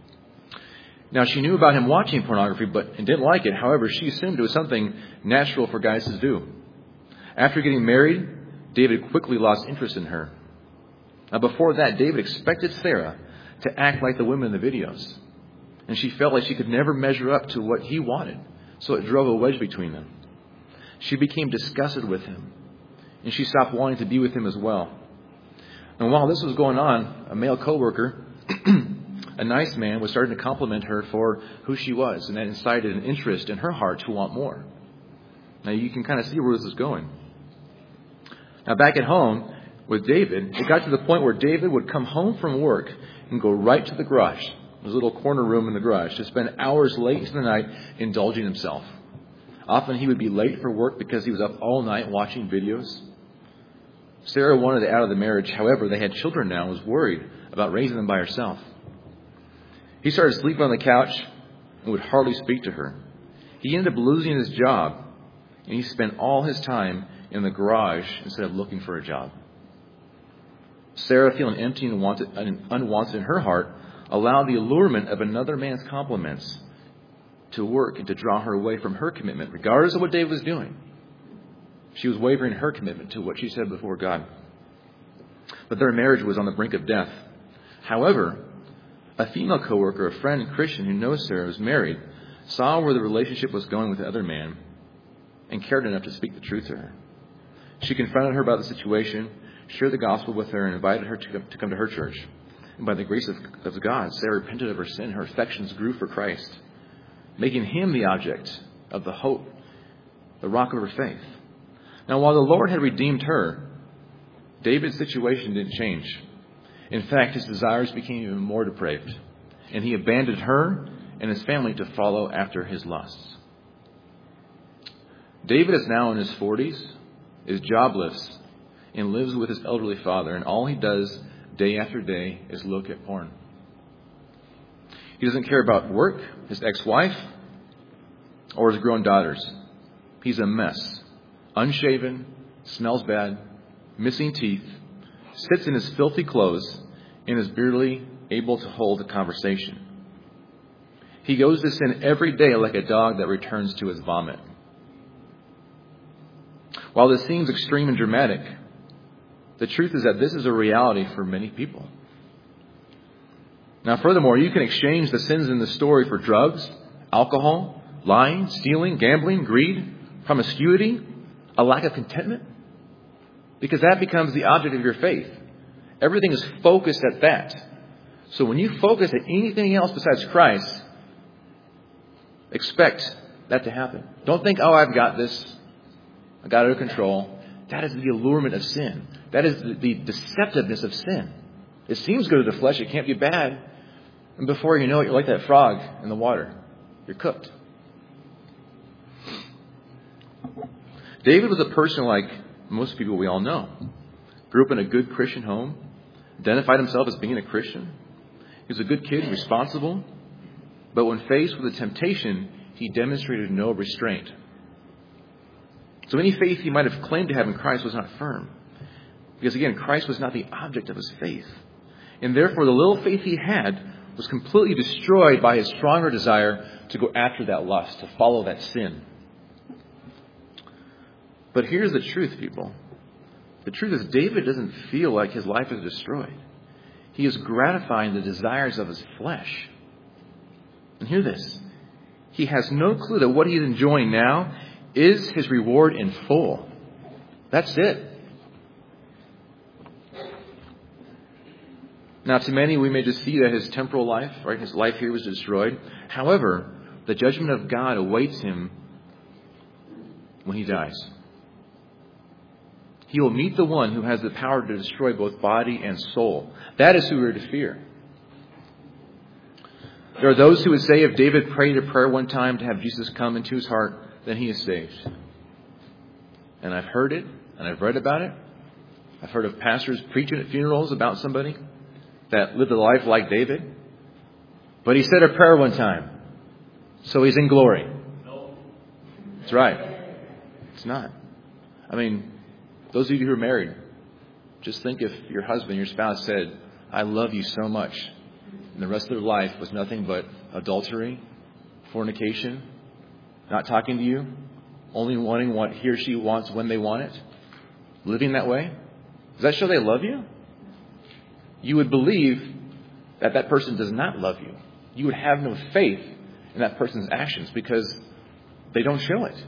Now, she knew about him watching pornography, but and didn't like it. However, she assumed it was something natural for guys to do. After getting married, David quickly lost interest in her. Now, before that, David expected Sarah to act like the women in the videos. And she felt like she could never measure up to what he wanted, so it drove a wedge between them. She became disgusted with him, and she stopped wanting to be with him as well. And while this was going on, a male coworker, a nice man, was starting to compliment her for who she was, and that incited an interest in her heart to want more. Now, you can kind of see where this is going. Now, back at home with David, it got to the point where David would come home from work and go right to the garage, his little corner room in the garage, to spend hours late into the night indulging himself. Often he would be late for work because he was up all night watching videos. Sarah wanted out of the marriage. However, they had children now and was worried about raising them by herself. He started sleeping on the couch and would hardly speak to her. He ended up losing his job, and he spent all his time in the garage instead of looking for a job. Sarah, feeling empty and unwanted, unwanted in her heart, allowed the allurement of another man's compliments to work and to draw her away from her commitment, regardless of what David was doing. She was wavering her commitment to what she said before God. But their marriage was on the brink of death. However, a female coworker, a friend and Christian who knows Sarah, was married, saw where the relationship was going with the other man, and cared enough to speak the truth to her. She confronted her about the situation, shared the gospel with her, and invited her to come to, come to her church. And by the grace of, of God, Sarah repented of her sin. Her affections grew for Christ, making him the object of the hope, the rock of her faith. Now, while the Lord had redeemed her, David's situation didn't change. In fact, his desires became even more depraved, and he abandoned her and his family to follow after his lusts. David is now in his forties, is jobless, and lives with his elderly father, and all he does day after day is look at porn. He doesn't care about work, his ex-wife, or his grown daughters. He's a mess. Unshaven, smells bad, missing teeth, sits in his filthy clothes, and is barely able to hold a conversation. He goes to sin every day like a dog that returns to his vomit. While this seems extreme and dramatic, the truth is that this is a reality for many people. Now, furthermore, you can exchange the sins in the story for drugs, alcohol, lying, stealing, gambling, greed, promiscuity, a lack of contentment, because that becomes the object of your faith. Everything is focused at that. So when you focus at anything else besides Christ, expect that to happen. Don't think, oh, I've got this. I got it under control. That is the allurement of sin. That is the, the deceptiveness of sin. It seems good to the flesh. It can't be bad. And before you know it, you're like that frog in the water. You're cooked. David was a person like most people we all know. Grew up in a good Christian home. Identified himself as being a Christian. He was a good kid, responsible. But when faced with a temptation, he demonstrated no restraint. So any faith he might have claimed to have in Christ was not firm. Because again, Christ was not the object of his faith. And therefore, the little faith he had was completely destroyed by his stronger desire to go after that lust, to follow that sin. But here's the truth, people. The truth is David doesn't feel like his life is destroyed. He is gratifying the desires of his flesh. And hear this. He has no clue that what he is enjoying now is his reward in full. That's it. Now, to many, we may just see that his temporal life, right, his life here was destroyed. However, the judgment of God awaits him when he dies. He will meet the one who has the power to destroy both body and soul. That is who we are to fear. There are those who would say if David prayed a prayer one time to have Jesus come into his heart, then he is saved. And I've heard it, and I've read about it. I've heard of pastors preaching at funerals about somebody that lived a life like David. But he said a prayer one time, so he's in glory. That's right. It's not. I mean, those of you who are married, just think if your husband, your spouse said, I love you so much, and the rest of their life was nothing but adultery, fornication, not talking to you, only wanting what he or she wants when they want it, living that way. Does that show they love you? You would believe that that person does not love you. You would have no faith in that person's actions because they don't show it.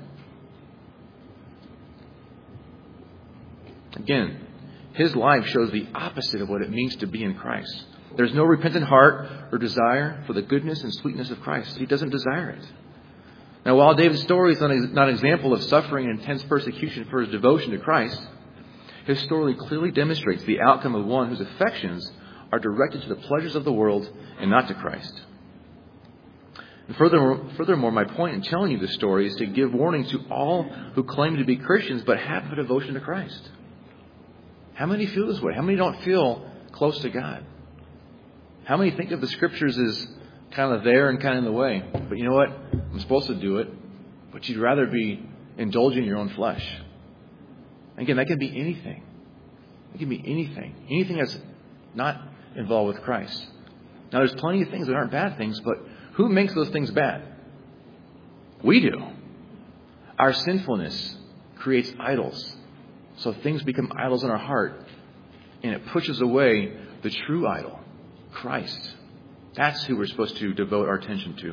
Again, his life shows the opposite of what it means to be in Christ. There's no repentant heart or desire for the goodness and sweetness of Christ. He doesn't desire it. Now, while David's story is not an example of suffering and intense persecution for his devotion to Christ, his story clearly demonstrates the outcome of one whose affections are directed to the pleasures of the world and not to Christ. And furthermore, furthermore, my point in telling you this story is to give warning to all who claim to be Christians but have a devotion to Christ. How many feel this way? How many don't feel close to God? How many think of the Scriptures as kind of there and kind of in the way? But you know what? I'm supposed to do it, but you'd rather be indulging your own flesh. Again, that can be anything. It can be anything. Anything that's not involved with Christ. Now, there's plenty of things that aren't bad things, but who makes those things bad? We do. Our sinfulness creates idols. So things become idols in our heart, and it pushes away the true idol, Christ. That's who we're supposed to devote our attention to.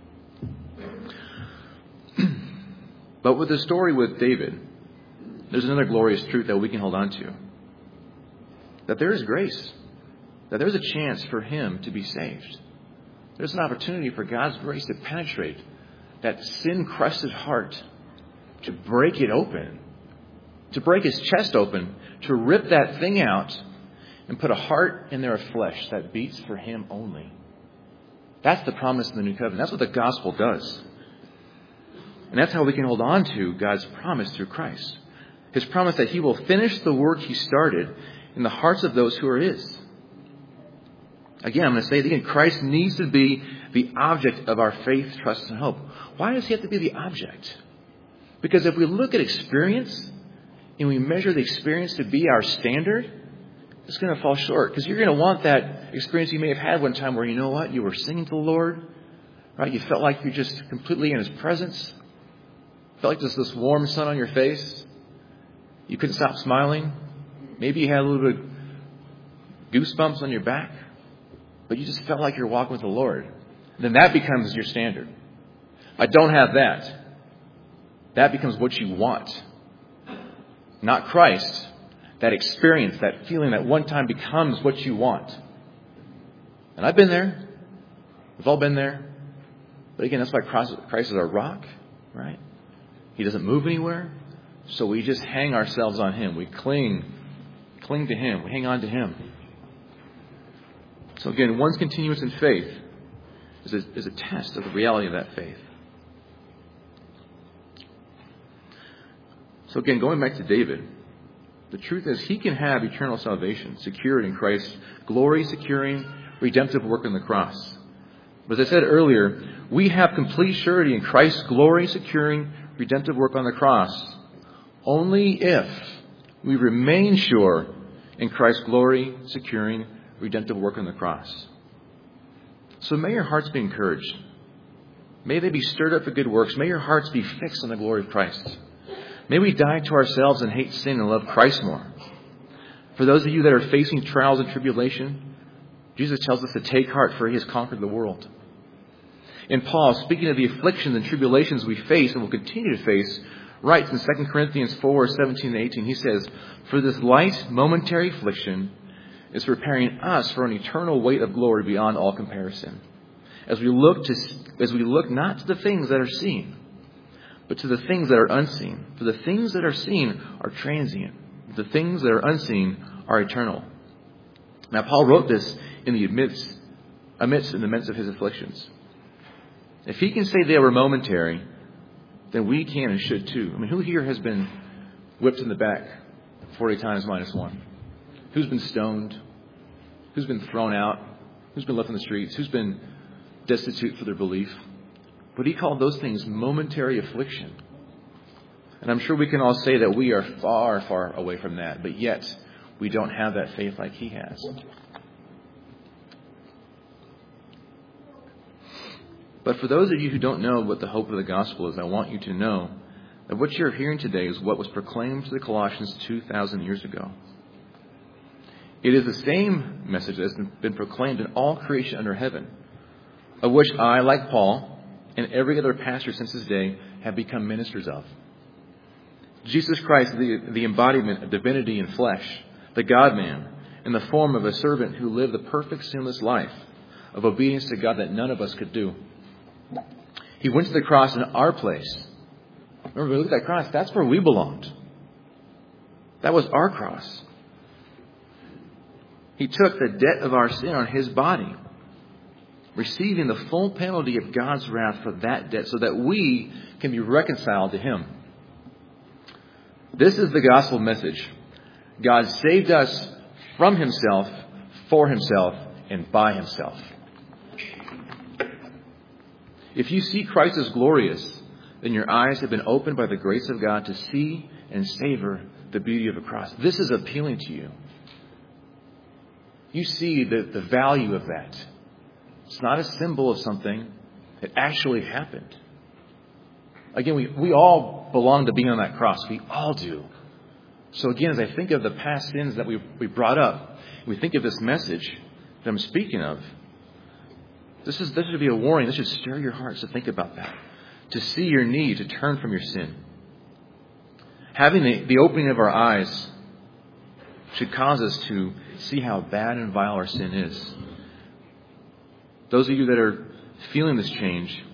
But with the story with David, there's another glorious truth that we can hold on to. That there is grace. That there's a chance for him to be saved. There's an opportunity for God's grace to penetrate that sin-crusted heart, to break it open, to break his chest open, to rip that thing out and put a heart in there of flesh that beats for him only. That's the promise in the New Covenant. That's what the gospel does. And that's how we can hold on to God's promise through Christ. His promise that he will finish the work he started in the hearts of those who are his. Again, I'm going to say it again. Christ needs to be the object of our faith, trust, and hope. Why does he have to be the object? Because if we look at experience, and we measure the experience to be our standard, it's going to fall short. Because you're going to want that experience you may have had one time where, you know what, you were singing to the Lord, right? You felt like you're just completely in His presence. Felt like there's this warm sun on your face. You couldn't stop smiling. Maybe you had a little bit of goosebumps on your back, but you just felt like you're walking with the Lord. Then that becomes your standard. I don't have that. That becomes what you want. Not Christ. That experience, that feeling that one time becomes what you want. And I've been there. We've all been there. But again, that's why Christ is our rock, right? He doesn't move anywhere. So we just hang ourselves on Him. We cling, cling to Him. We hang on to Him. So again, one's continuance in faith is a, is a test of the reality of that faith. So again, going back to David, the truth is he can have eternal salvation secured in Christ's glory securing redemptive work on the cross. But as I said earlier, we have complete surety in Christ's glory securing redemptive work on the cross only if we remain sure in Christ's glory securing redemptive work on the cross. So may your hearts be encouraged. May they be stirred up for good works. May your hearts be fixed on the glory of Christ. May we die to ourselves and hate sin and love Christ more. For those of you that are facing trials and tribulation, Jesus tells us to take heart, for He has conquered the world. And Paul, speaking of the afflictions and tribulations we face and will continue to face, writes in Second Corinthians four, seventeen and eighteen, he says, "For this light momentary affliction is preparing us for an eternal weight of glory beyond all comparison. As we look to, as we look not to the things that are seen, but to the things that are unseen. For the things that are seen are transient. The things that are unseen are eternal." Now, Paul wrote this in the midst, amidst in the midst of his afflictions. If he can say they were momentary, then we can and should too. I mean, who here has been whipped in the back forty times minus one? Who's been stoned? Who's been thrown out? Who's been left in the streets? Who's been destitute for their belief? But he called those things momentary affliction. And I'm sure we can all say that we are far, far away from that. But yet, we don't have that faith like he has. But for those of you who don't know what the hope of the gospel is, I want you to know that what you're hearing today is what was proclaimed to the Colossians two thousand years ago. It is the same message that has been proclaimed in all creation under heaven, of which I, like Paul, and every other pastor since his day, have become ministers of. Jesus Christ, the, the embodiment of divinity in flesh, the God-man, in the form of a servant who lived the perfect sinless life of obedience to God that none of us could do. He went to the cross in our place. Remember, when we look at that cross, that's where we belonged. That was our cross. He took the debt of our sin on His body, receiving the full penalty of God's wrath for that debt so that we can be reconciled to Him. This is the gospel message. God saved us from Himself, for Himself, and by Himself. If you see Christ as glorious, then your eyes have been opened by the grace of God to see and savor the beauty of the cross. This is appealing to you. You see the, the value of that. It's not a symbol of something. It actually happened. Again, we, we all belong to being on that cross. We all do. So again, as I think of the past sins that we, we brought up, we think of this message that I'm speaking of, this is this should be a warning. This should stir your hearts to think about that. To see your need to turn from your sin. Having the, the opening of our eyes should cause us to see how bad and vile our sin is. Those of you that are feeling this change,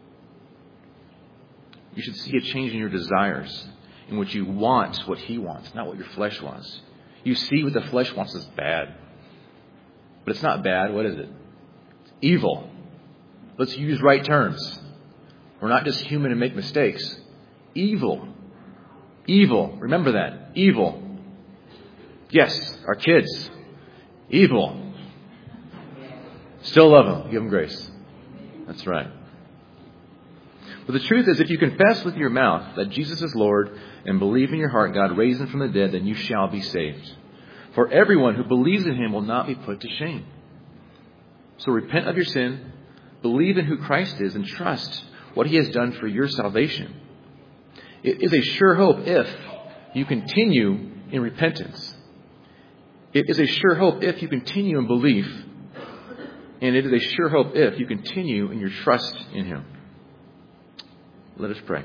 you should see a change in your desires, in which you want what He wants, not what your flesh wants. You see what the flesh wants is bad. But it's not bad. What is it? It's evil. Let's use right terms. We're not just human and make mistakes. Evil. Evil. Remember that. Evil. Yes, our kids. Evil. Still love them. Give them grace. That's right. But the truth is, if you confess with your mouth that Jesus is Lord and believe in your heart God raised him from the dead, then you shall be saved. For everyone who believes in him will not be put to shame. So repent of your sin, believe in who Christ is, and trust what he has done for your salvation. It is a sure hope if you continue in repentance. It is a sure hope if you continue in belief. And it is a sure hope if you continue in your trust in him. Let us pray.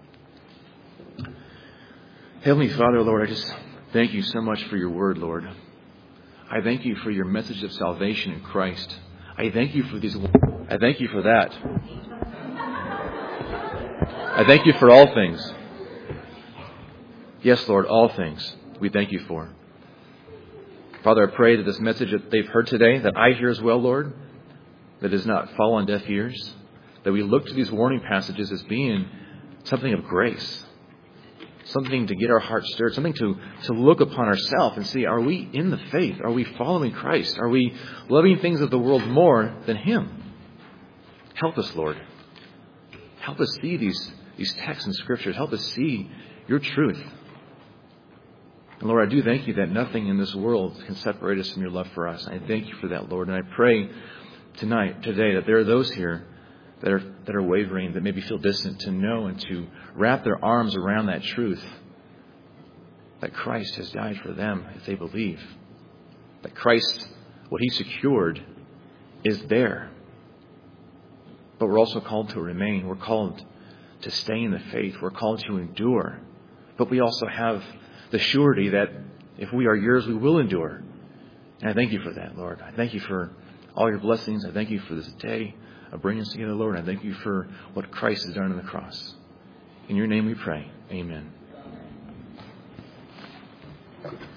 Heavenly Father, Lord, I just thank you so much for your word, Lord. I thank you for your message of salvation in Christ. I thank you for these. I thank you for that. I thank you for all things. Yes, Lord, all things we thank you for. Father, I pray that this message that they've heard today, that I hear as well, Lord, that does not fall on deaf ears, that we look to these warning passages as being something of grace, something to get our hearts stirred, something to, to look upon ourselves and see, are we in the faith? Are we following Christ? Are we loving things of the world more than him? Help us, Lord. Help us see these, these texts and scriptures. Help us see your truth. And Lord, I do thank you that nothing in this world can separate us from your love for us. I thank you for that, Lord. And I pray tonight, today, that there are those here that are that are wavering, that maybe feel distant, to know and to wrap their arms around that truth, that Christ has died for them if they believe. That Christ, what he secured, is there. But we're also called to remain. We're called to stay in the faith. We're called to endure. But we also have the surety that if we are yours, we will endure. And I thank you for that, Lord. I thank you for all your blessings. I thank you for this day of bringing us together, Lord. I thank you for what Christ has done on the cross. In your name we pray. Amen.